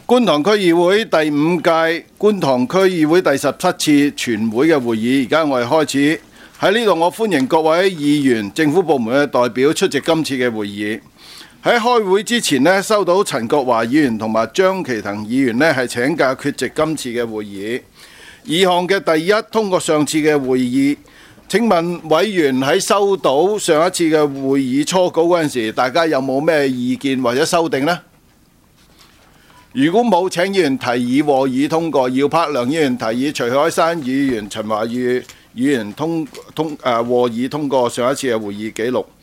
觀塘區議會第5屆觀塘區議會第17次全會嘅會議，而家我哋開始。喺呢度，我歡迎各位議員、政府部門嘅代表出席今次嘅會議。喺開會之前呢，收到陳國華議員同埋張其騰議員呢係請假缺席今次嘅會議。議項嘅第一，通過上次嘅會議。請問委員喺收到上一次嘅會議初稿嗰陣時，大家有冇咩意見或者修訂呢？如果冇，請議員提議和議通過。姚柏良議員提議徐海山議員、陳華宇議員和議通過上一次嘅會議記錄。